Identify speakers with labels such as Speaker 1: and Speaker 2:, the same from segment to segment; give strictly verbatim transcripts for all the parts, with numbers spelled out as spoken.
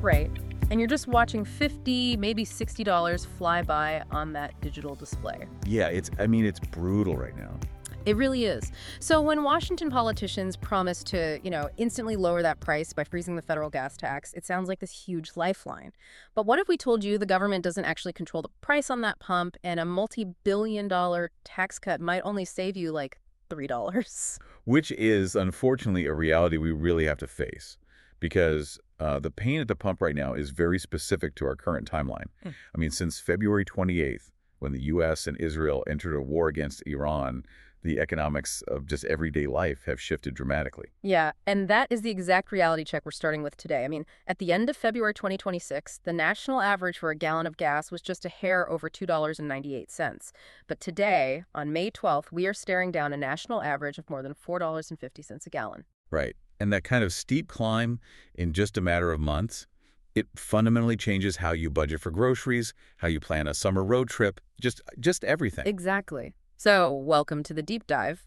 Speaker 1: Right. And you're just watching fifty, maybe sixty dollars fly by on that digital display.
Speaker 2: Yeah, it's, I mean, it's brutal right now.
Speaker 1: It really is. So when Washington politicians promise to, you know, instantly lower that price by freezing the federal gas tax, it sounds like this huge lifeline. But what if we told you the government doesn't actually control the price on that pump and a multi-billion dollar tax cut might only save you like three dollars?
Speaker 2: Which is, unfortunately, a reality we really have to face. Because uh, the pain at the pump right now is very specific to our current timeline. Mm. I mean, since February twenty-eighth, when the U S and Israel entered a war against Iran, the economics of just everyday life have shifted dramatically.
Speaker 1: Yeah, and that is the exact reality check we're starting with today. I mean, at the end of February twenty twenty-six, the national average for a gallon of gas was just a hair over two dollars and ninety-eight cents. But today, on May twelfth, we are staring down a national average of more than four dollars and fifty cents a gallon.
Speaker 2: Right. And that kind of steep climb in just a matter of months, it fundamentally changes how you budget for groceries, how you plan a summer road trip, just just everything.
Speaker 1: Exactly. So, welcome to the deep dive.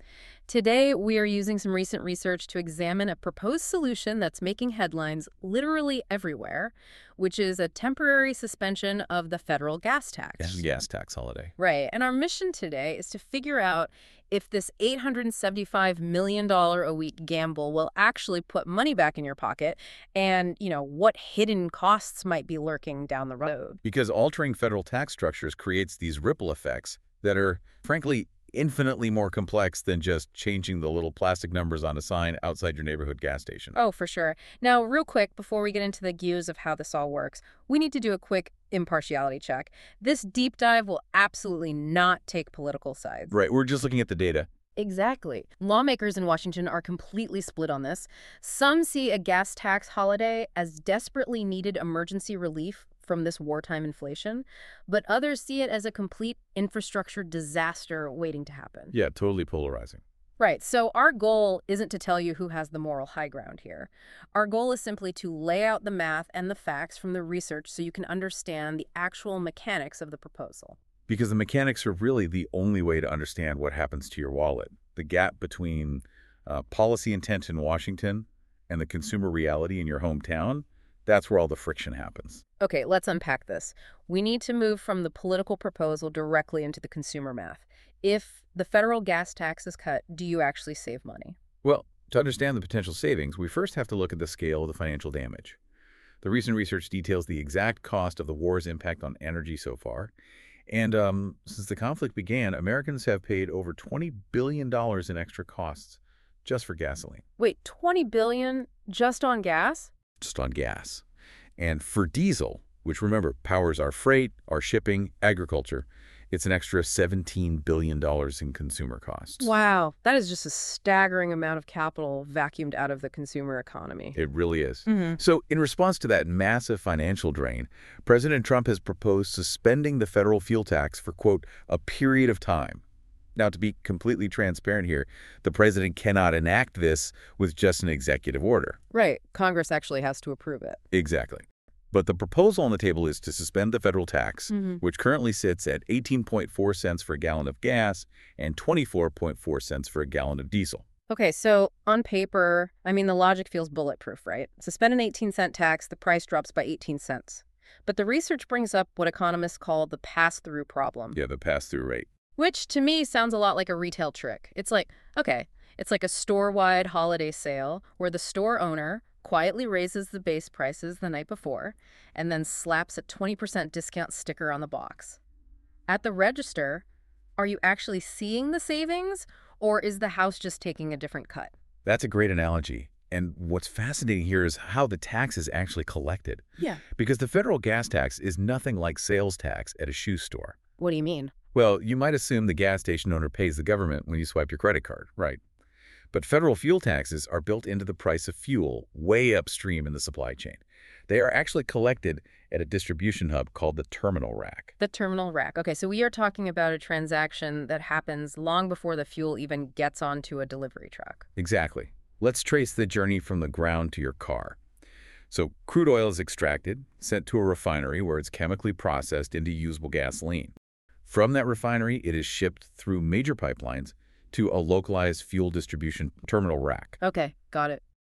Speaker 1: Today, we are using some recent research to examine a proposed solution that's making headlines literally everywhere, which is a temporary suspension of the federal gas tax.
Speaker 2: Yeah, gas tax holiday.
Speaker 1: Right. And our mission today is to figure out if this eight hundred seventy-five million dollars a week gamble will actually put money back in your pocket and, you know, what hidden costs might be lurking down the road.
Speaker 2: Because altering federal tax structures creates these ripple effects that are, frankly, infinitely more complex than just changing the little plastic numbers on a sign outside your neighborhood gas station.
Speaker 1: Oh, for sure. Now, real quick, before we get into the gears of how this all works, we need to do a quick impartiality check. This deep dive will absolutely not take political sides.
Speaker 2: Right. We're just looking at the data.
Speaker 1: Exactly. Lawmakers in Washington are completely split on this. Some see a gas tax holiday as desperately needed emergency relief from this wartime inflation, but others see it as a complete infrastructure disaster waiting to happen.
Speaker 2: Yeah, totally polarizing.
Speaker 1: Right. So our goal isn't to tell you who has the moral high ground here. Our goal is simply to lay out the math and the facts from the research so you can understand the actual mechanics of the proposal.
Speaker 2: Because the mechanics are really the only way to understand what happens to your wallet. The gap between uh, policy intent in Washington and the consumer reality in your hometown, that's where all the friction happens.
Speaker 1: Okay, let's unpack this. We need to move from the political proposal directly into the consumer math. If the federal gas tax is cut, do you actually save money?
Speaker 2: Well, to understand the potential savings, we first have to look at the scale of the financial damage. The recent research details the exact cost of the war's impact on energy so far. And um, since the conflict began, Americans have paid over twenty billion dollars in extra costs just for gasoline.
Speaker 1: Wait, twenty billion dollars just on gas?
Speaker 2: Just on gas. And for diesel, which remember powers our freight, our shipping, agriculture, it's an extra seventeen billion dollars in consumer costs.
Speaker 1: Wow, that is just a staggering amount of capital vacuumed out of the consumer economy.
Speaker 2: It really is.
Speaker 1: Mm-hmm.
Speaker 2: So in response to that massive financial drain, President Trump has proposed suspending the federal fuel tax for, quote, a period of time. Now, to be completely transparent here, the president cannot enact this with just an executive order.
Speaker 1: Right. Congress actually has to approve it.
Speaker 2: Exactly. But the proposal on the table is to suspend the federal tax,
Speaker 1: mm-hmm.
Speaker 2: which currently sits at eighteen point four cents for a gallon of gas and twenty-four point four cents for a gallon of diesel.
Speaker 1: Okay, so on paper, I mean, the logic feels bulletproof, right? Suspend an eighteen cent tax, the price drops by eighteen cents. But the research brings up what economists call the pass-through problem.
Speaker 2: Yeah, the pass-through rate.
Speaker 1: Which, to me, sounds a lot like a retail trick. It's like, okay, it's like a store-wide holiday sale where the store owner quietly raises the base prices the night before and then slaps a twenty percent discount sticker on the box. At the register, are you actually seeing the savings, or is the house just taking a different cut?
Speaker 2: That's a great analogy. And what's fascinating here is how the tax is actually collected.
Speaker 1: Yeah.
Speaker 2: Because the federal gas tax is nothing like sales tax at a shoe store.
Speaker 1: What do you mean?
Speaker 2: Well, you might assume the gas station owner pays the government when you swipe your credit card, right? But federal fuel taxes are built into the price of fuel way upstream in the supply chain. They are actually collected at a distribution hub called the terminal rack.
Speaker 1: The terminal rack. Okay, so we are talking about a transaction that happens long before the fuel even gets onto a delivery truck.
Speaker 2: Exactly. Let's trace the journey from the ground to your car. So crude oil is extracted, sent to a refinery where it's chemically processed into usable gasoline. From that refinery, it is shipped through major pipelines to a localized fuel distribution terminal rack.
Speaker 1: Okay, got it.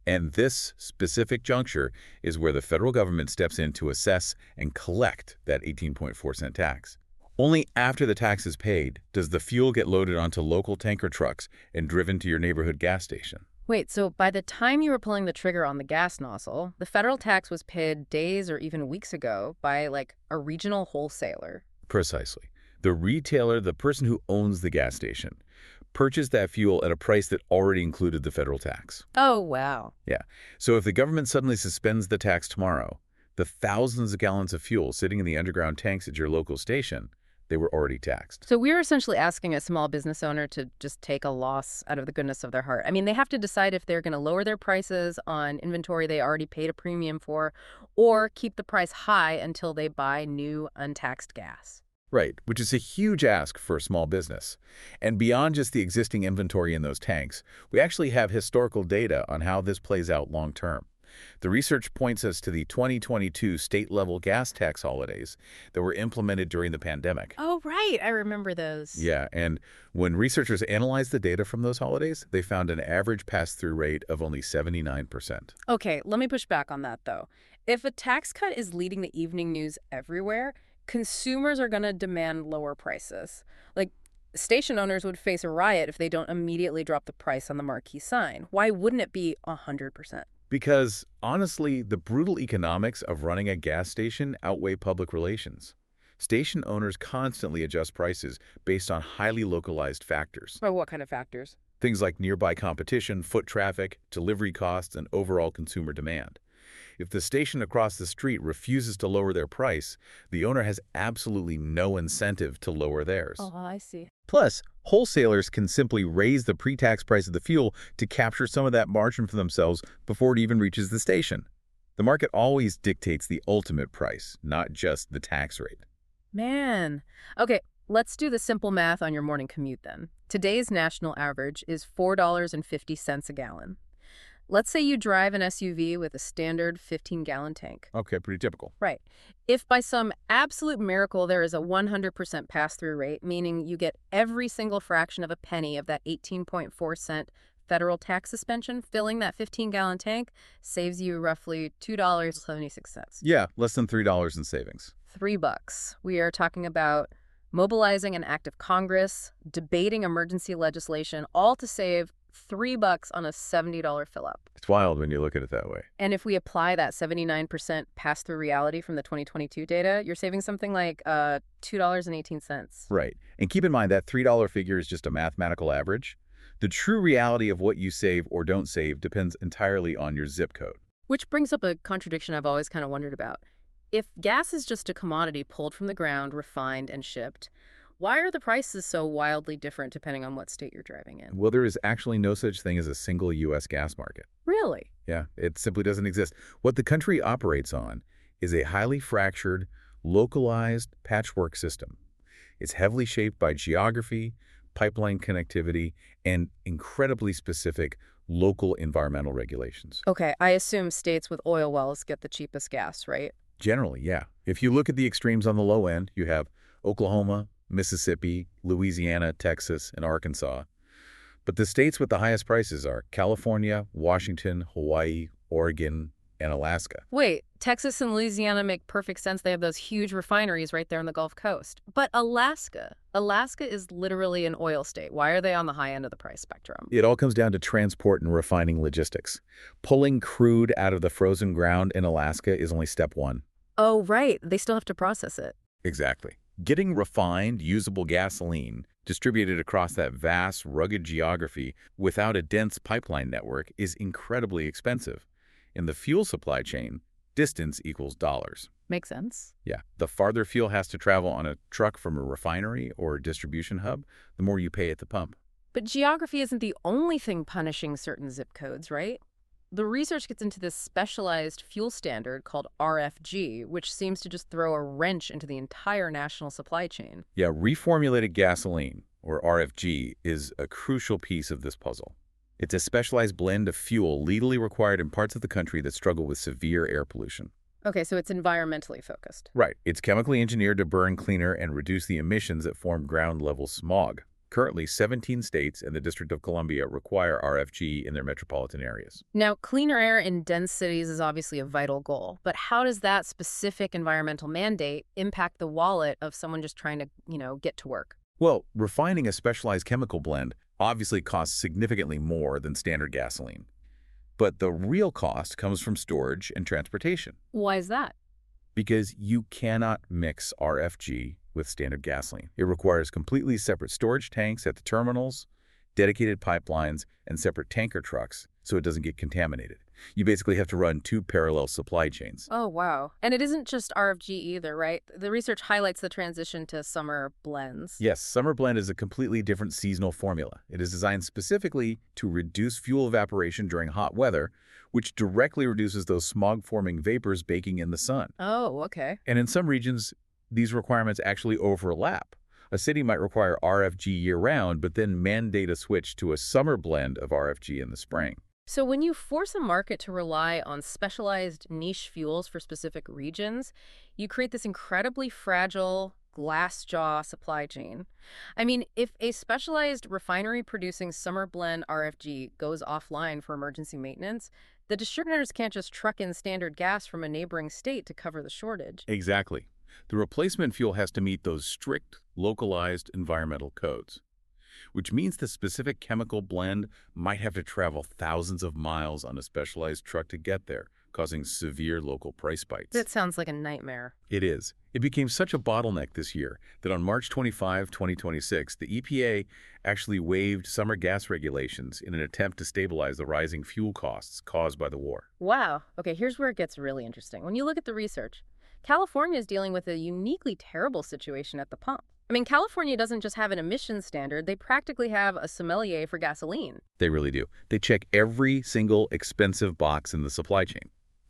Speaker 2: And this specific juncture is where the federal government steps in to assess and collect that eighteen point four cent tax. Only after the tax is paid does the fuel get loaded onto local tanker trucks and driven to your neighborhood gas station.
Speaker 1: Wait, so by the time you were pulling the trigger on the gas nozzle, the federal tax was paid days or even weeks ago by, like, a regional wholesaler.
Speaker 2: Precisely. The retailer, the person who owns the gas station, purchased that fuel at a price that already included the federal tax.
Speaker 1: Oh, wow.
Speaker 2: Yeah. So if the government suddenly suspends the tax tomorrow, the thousands of gallons of fuel sitting in the underground tanks at your local station, they were already taxed.
Speaker 1: So we're essentially asking a small business owner to just take a loss out of the goodness of their heart. I mean, they have to decide if they're going to lower their prices on inventory they already paid a premium for, or keep the price high until they buy new untaxed gas.
Speaker 2: Right, which is a huge ask for a small business. And beyond just the existing inventory in those tanks, we actually have historical data on how this plays out long term. The research points us to the twenty twenty-two state-level gas tax holidays that were implemented during the pandemic.
Speaker 1: Oh, right. I remember those.
Speaker 2: Yeah, and when researchers analyzed the data from those holidays, they found an average pass-through rate of only seventy-nine percent.
Speaker 1: Okay, let me push back on that, though. If a tax cut is leading the evening news everywhere, consumers are going to demand lower prices. Like, station owners would face a riot if they don't immediately drop the price on the marquee sign. Why wouldn't it be one hundred percent?
Speaker 2: Because, honestly, the brutal economics of running a gas station outweigh public relations. Station owners constantly adjust prices based on highly localized factors.
Speaker 1: Or what kind of factors?
Speaker 2: Things like nearby competition, foot traffic, delivery costs, and overall consumer demand. If the station across the street refuses to lower their price, the owner has absolutely no incentive to lower theirs.
Speaker 1: Oh, I see.
Speaker 2: Plus, wholesalers can simply raise the pre-tax price of the fuel to capture some of that margin for themselves before it even reaches the station. The market always dictates the ultimate price, not just the tax rate.
Speaker 1: Man. Okay, let's do the simple math on your morning commute then. Today's national average is four dollars and fifty cents a gallon. Let's say you drive an S U V with a standard fifteen gallon tank.
Speaker 2: Okay, pretty typical.
Speaker 1: Right. If by some absolute miracle there is a one hundred percent pass-through rate, meaning you get every single fraction of a penny of that eighteen point four cent federal tax suspension, filling that fifteen gallon tank saves you roughly two dollars and seventy-six cents.
Speaker 2: Yeah, less than three dollars in savings.
Speaker 1: Three bucks. We are talking about mobilizing an act of Congress, debating emergency legislation, all to save three bucks on a seventy dollar fill-up.
Speaker 2: It's wild when you look at it that way.
Speaker 1: And if we apply that seventy-nine percent pass-through reality from the twenty twenty-two data, you're saving something like uh, two dollars and eighteen cents.
Speaker 2: Right. And keep in mind that three dollar figure is just a mathematical average. The true reality of what you save or don't save depends entirely on your zip code.
Speaker 1: Which brings up a contradiction I've always kind of wondered about. If gas is just a commodity pulled from the ground, refined, and shipped, why are the prices so wildly different depending on what state you're driving in?
Speaker 2: Well, there is actually no such thing as a single U S gas market.
Speaker 1: Really?
Speaker 2: Yeah, it simply doesn't exist. What the country operates on is a highly fractured, localized patchwork system. It's heavily shaped by geography, pipeline connectivity, and incredibly specific local environmental regulations.
Speaker 1: Okay, I assume states with oil wells get the cheapest gas, right?
Speaker 2: Generally, yeah. If you look at the extremes on the low end, you have Oklahoma, Mississippi, Louisiana, Texas, and Arkansas. But the states with the highest prices are California, Washington, Hawaii, Oregon, and Alaska.
Speaker 1: Wait, Texas and Louisiana make perfect sense. They have those huge refineries right there on the Gulf Coast. But Alaska, Alaska is literally an oil state. Why are they on the high end of the price spectrum?
Speaker 2: It all comes down to transport and refining logistics. Pulling crude out of the frozen ground in Alaska is only step one.
Speaker 1: Oh, right. They still have to process it.
Speaker 2: Exactly. Getting refined, usable gasoline distributed across that vast, rugged geography without a dense pipeline network is incredibly expensive. In the fuel supply chain, distance equals dollars.
Speaker 1: Makes sense.
Speaker 2: Yeah. The farther fuel has to travel on a truck from a refinery or distribution hub, the more you pay at the pump.
Speaker 1: But geography isn't the only thing punishing certain zip codes, right? The research gets into this specialized fuel standard called R F G, which seems to just throw a wrench into the entire national supply chain.
Speaker 2: Yeah, reformulated gasoline, or R F G, is a crucial piece of this puzzle. It's a specialized blend of fuel legally required in parts of the country that struggle with severe air pollution.
Speaker 1: Okay, so it's environmentally focused.
Speaker 2: Right. It's chemically engineered to burn cleaner and reduce the emissions that form ground-level smog. Currently, seventeen states and the District of Columbia require R F G in their metropolitan areas.
Speaker 1: Now, cleaner air in dense cities is obviously a vital goal, but how does that specific environmental mandate impact the wallet of someone just trying to, you know, get to work?
Speaker 2: Well, refining a specialized chemical blend obviously costs significantly more than standard gasoline. But the real cost comes from storage and transportation.
Speaker 1: Why is that?
Speaker 2: Because you cannot mix R F G with standard gasoline. It requires completely separate storage tanks at the terminals, dedicated pipelines, and separate tanker trucks so it doesn't get contaminated. You basically have to run two parallel supply chains.
Speaker 1: Oh, wow. And it isn't just R F G either, right? The research highlights the transition to summer blends.
Speaker 2: Yes, Summer Blend is a completely different seasonal formula. It is designed specifically to reduce fuel evaporation during hot weather, which directly reduces those smog-forming vapors baking in the sun.
Speaker 1: Oh, okay.
Speaker 2: And in some regions, these requirements actually overlap. A city might require R F G year-round, but then mandate a switch to a summer blend of R F G in the spring.
Speaker 1: So when you force a market to rely on specialized niche fuels for specific regions, you create this incredibly fragile glass jaw supply chain. I mean, if a specialized refinery producing summer blend R F G goes offline for emergency maintenance, the distributors can't just truck in standard gas from a neighboring state to cover the shortage.
Speaker 2: Exactly. The replacement fuel has to meet those strict, localized environmental codes, which means the specific chemical blend might have to travel thousands of miles on a specialized truck to get there, causing severe local price spikes.
Speaker 1: That sounds like a nightmare.
Speaker 2: It is. It became such a bottleneck this year that on March twenty-fifth, twenty twenty-six, the E P A actually waived summer gas regulations in an attempt to stabilize the rising fuel costs caused by the war.
Speaker 1: Wow. Okay, here's where it gets really interesting. When you look at the research, California is dealing with a uniquely terrible situation at the pump. I mean, California doesn't just have an emissions standard, they practically have a sommelier for gasoline.
Speaker 2: They really do. They check every single expensive box in the supply chain.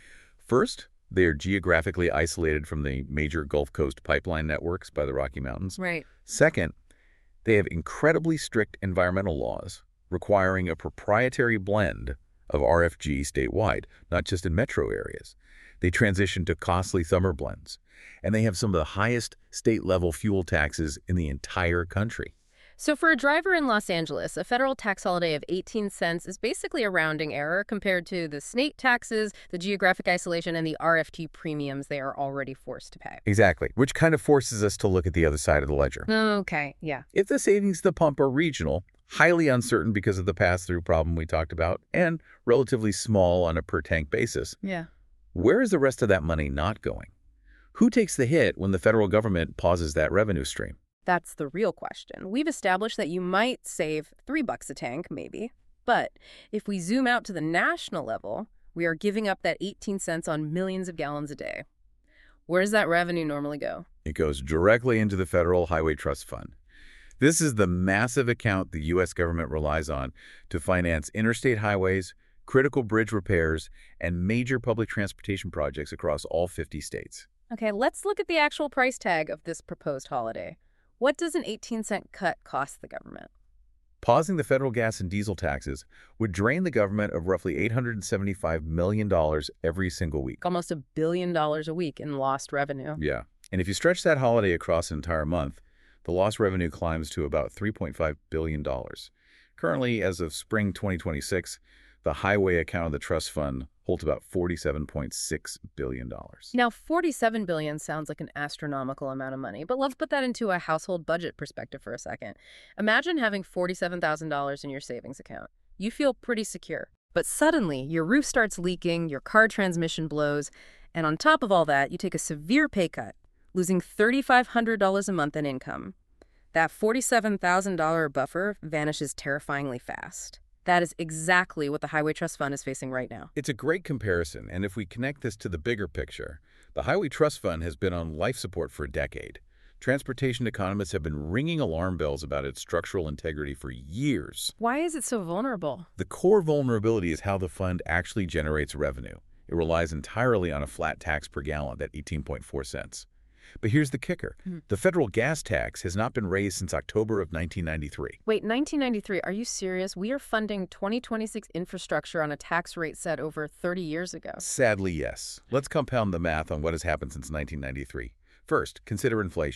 Speaker 2: First, they are geographically isolated from the major Gulf Coast pipeline networks by the Rocky Mountains.
Speaker 1: Right.
Speaker 2: Second, they have incredibly strict environmental laws requiring a proprietary blend of R F G statewide, not just in metro areas. They transition to costly summer blends, and they have some of the highest state-level fuel taxes in the entire country.
Speaker 1: So for a driver in Los Angeles, a federal tax holiday of eighteen cents is basically a rounding error compared to the state taxes, the geographic isolation, and the R F G premiums they are already forced to pay.
Speaker 2: Exactly, which kind of forces us to look at the other side of the ledger.
Speaker 1: Okay, yeah.
Speaker 2: If the savings at the pump are regional, highly uncertain because of the pass-through problem we talked about, and relatively small on a per-tank basis,
Speaker 1: Yeah.
Speaker 2: where is the rest of that money not going? Who takes the hit when the federal government pauses that revenue stream?
Speaker 1: That's the real question. We've established that you might save three bucks a tank, maybe. But if we zoom out to the national level, we are giving up that eighteen cents on millions of gallons a day. Where does that revenue normally go?
Speaker 2: It goes directly into the Federal Highway Trust Fund. This is the massive account the U S government relies on to finance interstate highways, critical bridge repairs, and major public transportation projects across all fifty states.
Speaker 1: Okay, let's look at the actual price tag of this proposed holiday. What does an eighteen cent cut cost the government?
Speaker 2: Pausing the federal gas and diesel taxes would drain the government of roughly eight hundred seventy-five million dollars every single week.
Speaker 1: Almost a billion dollars a week in lost revenue.
Speaker 2: Yeah. And if you stretch that holiday across an entire month, the lost revenue climbs to about three point five billion dollars. Currently, as of spring twenty twenty-six, the highway account of the trust fund holds about forty-seven point six billion dollars.
Speaker 1: Now, forty-seven billion dollars sounds like an astronomical amount of money, but let's put that into a household budget perspective for a second. Imagine having forty-seven thousand dollars in your savings account. You feel pretty secure. But suddenly, your roof starts leaking, your car transmission blows, and on top of all that, you take a severe pay cut, losing three thousand five hundred dollars a month in income. That forty-seven thousand dollars buffer vanishes terrifyingly fast. That is exactly what the Highway Trust Fund is facing right now.
Speaker 2: It's a great comparison, and if we connect this to the bigger picture, the Highway Trust Fund has been on life support for a decade. Transportation economists have been ringing alarm bells about its structural integrity for years.
Speaker 1: Why is it so vulnerable?
Speaker 2: The core vulnerability is how the fund actually generates revenue. It relies entirely on a flat tax per gallon at eighteen point four cents. But here's the kicker.
Speaker 1: Hmm.
Speaker 2: The federal gas tax has not been raised since October of nineteen ninety-three.
Speaker 1: Wait, nineteen ninety-three, are you serious? We are funding twenty twenty-six infrastructure on a tax rate set over thirty years ago.
Speaker 2: Sadly, yes. Let's compound the math on what has happened since nineteen ninety-three. First, consider inflation.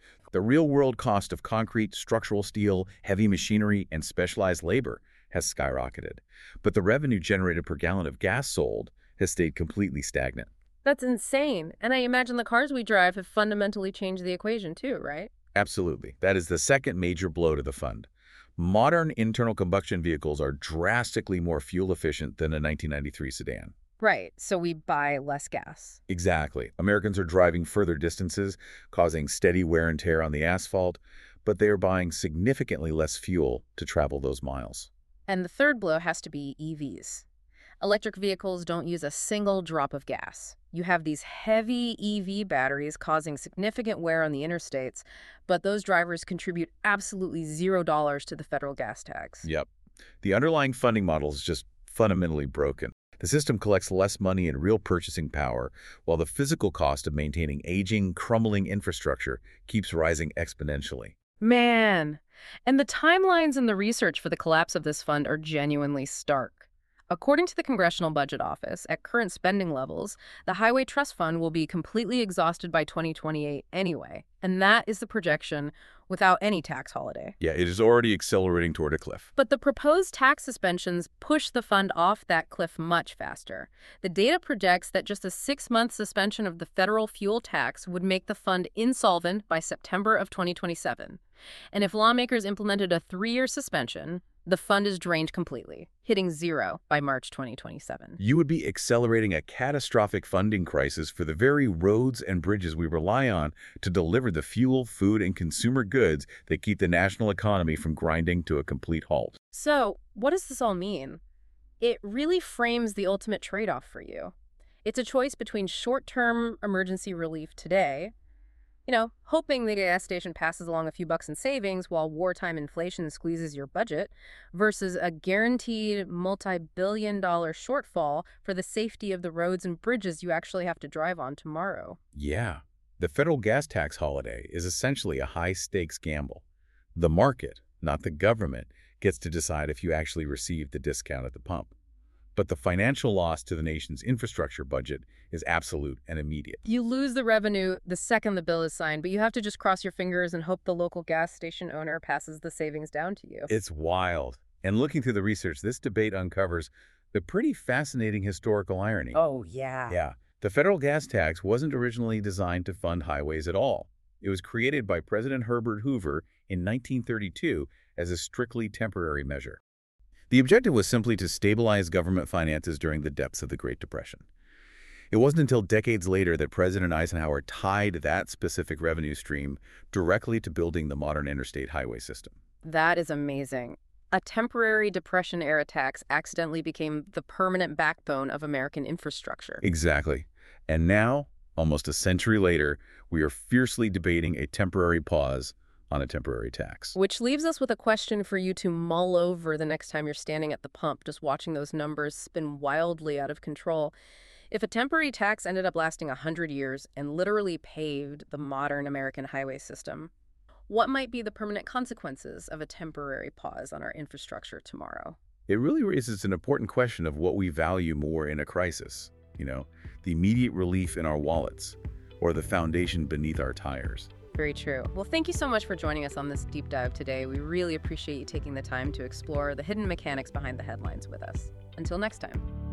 Speaker 2: The real-world cost of concrete, structural steel, heavy machinery, and specialized labor has skyrocketed. But the revenue generated per gallon of gas sold has stayed completely stagnant.
Speaker 1: That's insane. And I imagine the cars we drive have fundamentally changed the equation too, right?
Speaker 2: Absolutely. That is the second major blow to the fund. Modern internal combustion vehicles are drastically more fuel efficient than a nineteen ninety-three sedan.
Speaker 1: Right. So we buy less gas.
Speaker 2: Exactly. Americans are driving further distances, causing steady wear and tear on the asphalt, but they are buying significantly less fuel to travel those miles.
Speaker 1: And the third blow has to be E Vs. Electric vehicles don't use a single drop of gas. You have these heavy E V batteries causing significant wear on the interstates, but those drivers contribute absolutely zero dollars to the federal gas tax.
Speaker 2: Yep. The underlying funding model is just fundamentally broken. The system collects less money in real purchasing power, while the physical cost of maintaining aging, crumbling infrastructure keeps rising exponentially.
Speaker 1: Man, and the timelines and the research for the collapse of this fund are genuinely stark. According to the Congressional Budget Office, at current spending levels, the Highway Trust Fund will be completely exhausted by twenty twenty-eight anyway, and that is the projection without any tax holiday.
Speaker 2: Yeah, it is already accelerating toward a cliff.
Speaker 1: But the proposed tax suspensions push the fund off that cliff much faster. The data projects that just a six-month suspension of the federal fuel tax would make the fund insolvent by September of twenty twenty-seven. And if lawmakers implemented a three-year suspension, the fund is drained completely, hitting zero by March twenty twenty-seven.
Speaker 2: You would be accelerating a catastrophic funding crisis for the very roads and bridges we rely on to deliver the fuel, food, and consumer goods that keep the national economy from grinding to a complete halt.
Speaker 1: So, what does this all mean? It really frames the ultimate trade-off for you. It's a choice between short-term emergency relief today, you know, hoping the gas station passes along a few bucks in savings while wartime inflation squeezes your budget, versus a guaranteed multi-billion dollar shortfall for the safety of the roads and bridges you actually have to drive on tomorrow.
Speaker 2: Yeah, the federal gas tax holiday is essentially a high-stakes gamble. The market, not the government, gets to decide if you actually receive the discount at the pump. But the financial loss to the nation's infrastructure budget is absolute and immediate.
Speaker 1: You lose the revenue the second the bill is signed, but you have to just cross your fingers and hope the local gas station owner passes the savings down to you.
Speaker 2: It's wild. And looking through the research, this debate uncovers the pretty fascinating historical irony.
Speaker 1: Oh, yeah.
Speaker 2: Yeah. The federal gas tax wasn't originally designed to fund highways at all. It was created by President Herbert Hoover in nineteen thirty-two as a strictly temporary measure. The objective was simply to stabilize government finances during the depths of the Great Depression. It wasn't until decades later that President Eisenhower tied that specific revenue stream directly to building the modern interstate highway system.
Speaker 1: That is amazing. A temporary Depression-era tax accidentally became the permanent backbone of American infrastructure.
Speaker 2: Exactly. And now, almost a century later, we are fiercely debating a temporary pause on a temporary tax.
Speaker 1: Which leaves us with a question for you to mull over the next time you're standing at the pump, just watching those numbers spin wildly out of control. If a temporary tax ended up lasting one hundred years and literally paved the modern American highway system, what might be the permanent consequences of a temporary pause on our infrastructure tomorrow?
Speaker 2: It really raises an important question of what we value more in a crisis. You know, the immediate relief in our wallets or the foundation beneath our tires.
Speaker 1: Very true. Well, thank you so much for joining us on this deep dive today. We really appreciate you taking the time to explore the hidden mechanics behind the headlines with us. Until next time.